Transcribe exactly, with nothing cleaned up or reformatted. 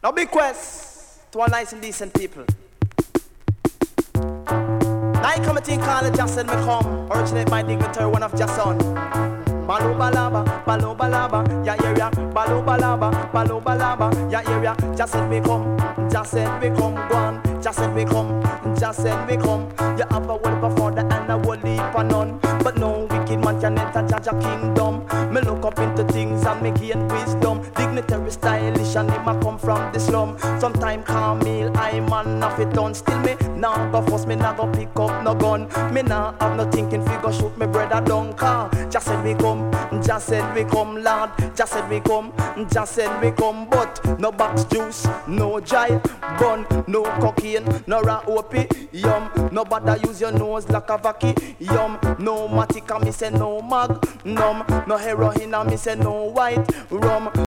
Now big quest to all nice and decent people. Now I come a thing called Jason me come. Originate my dignitary, one of Jason. Balo balaba, balo balaba, ya area. Balo balaba, balo balaba, ya area. Jason me come, Jason me come, go on. Jason me come, Jason me come. You have a well before the and a whole heap of none. But no wicked man can enter Jaja kingdom. Me look up into things and me gain wisdom. Dignitary, stylish, and him a come from the slum. Sometime Camille, I man off it done. Still me now go force me now go pick up no gun. Me now have no thinking figure shoot me brother down car. Just said we come, just said we come, lad. Just said we come, just said we come. But no box juice, no dry bun, no cocaine, no raw opium. No bother use your nose like a vacuum. No matica, me say no mag, num. No heroin, me say no white rum.